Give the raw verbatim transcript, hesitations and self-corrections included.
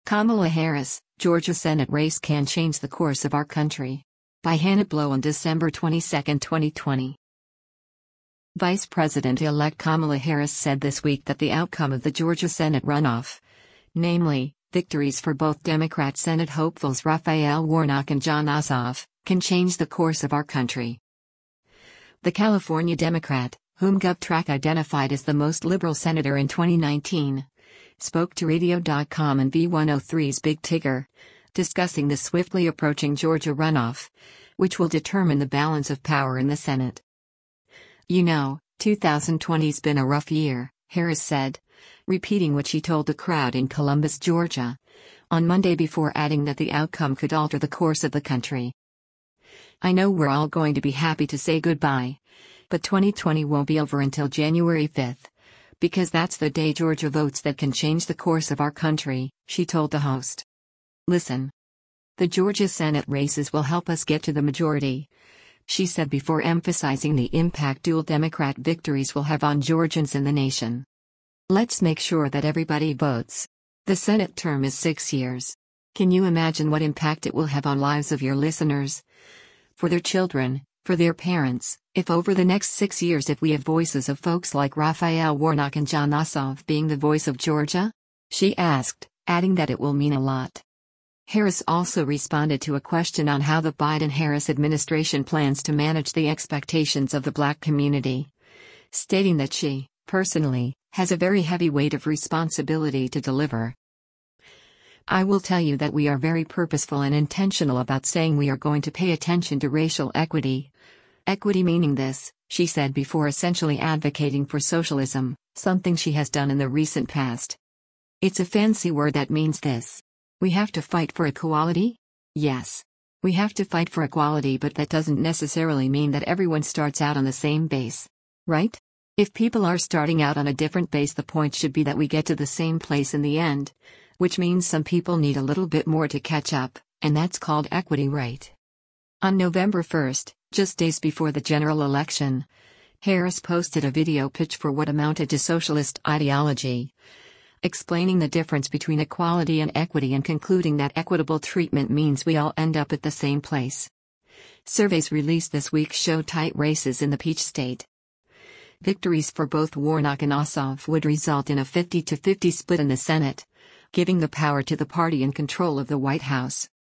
Kamala Harris, Georgia Senate race can change the course of our country. By Hannah Blow on December twenty-second, twenty twenty. Vice President-elect Kamala Harris said this week that the outcome of the Georgia Senate runoff, namely, victories for both Democrat Senate hopefuls Raphael Warnock and Jon Ossoff, can change the course of our country. The California Democrat, whom GovTrack identified as the most liberal senator in twenty nineteen, spoke to radio dot com and V one oh three's Big Tigger, discussing the swiftly approaching Georgia runoff, which will determine the balance of power in the Senate. "You know, twenty twenty's been a rough year," Harris said, repeating what she told the crowd in Columbus, Georgia, on Monday before adding that the outcome could alter the course of the country. "I know we're all going to be happy to say goodbye, but twenty twenty won't be over until January fifth. Because that's the day Georgia votes that can change the course of our country," she told the host. "Listen. The Georgia Senate races will help us get to the majority," she said before emphasizing the impact dual Democrat victories will have on Georgians and the nation. "Let's make sure that everybody votes. The Senate term is six years. Can you imagine what impact it will have on lives of your listeners? For their children, for their parents, if over the next six years if we have voices of folks like Raphael Warnock and Jon Ossoff being the voice of Georgia?" she asked, adding that it will mean a lot. Harris also responded to a question on how the Biden-Harris administration plans to manage the expectations of the Black community, stating that she, personally, has a very heavy weight of responsibility to deliver. "I will tell you that we are very purposeful and intentional about saying we are going to pay attention to racial equity. Equity meaning this," she said before essentially advocating for socialism, something she has done in the recent past. "It's a fancy word that means this. We have to fight for equality? Yes. We have to fight for equality, but that doesn't necessarily mean that everyone starts out on the same base. Right? If people are starting out on a different base, the point should be that we get to the same place in the end, which means some people need a little bit more to catch up, and that's called equity, right?" On November first, just days before the general election, Harris posted a video pitch for what amounted to socialist ideology, explaining the difference between equality and equity and concluding that equitable treatment means we all end up at the same place. Surveys released this week show tight races in the Peach State. Victories for both Warnock and Ossoff would result in a fifty to fifty split in the Senate, giving the power to the party in control of the White House.